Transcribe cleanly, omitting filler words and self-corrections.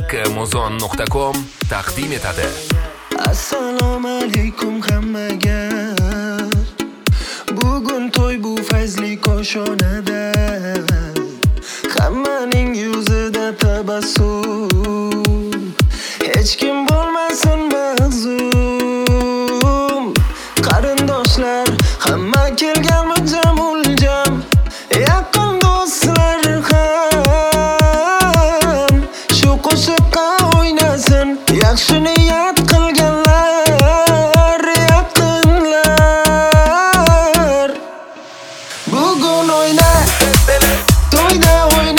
muzon.com taqdim etadi. Assalomu alaykum hammaga. Bugun to'y bu fayzli qo'shonada. Hammaning yuzida tabassum. Hech kim bo'lmasin mahzun. Qarindoshlar hamma kelgan muljam. Yaqin do'stlar ham shu qo'shiqqa o'ynasin. Yaxshi niyat qilganlar yaqinlar. Bugun o'yna, to'yda o'yna.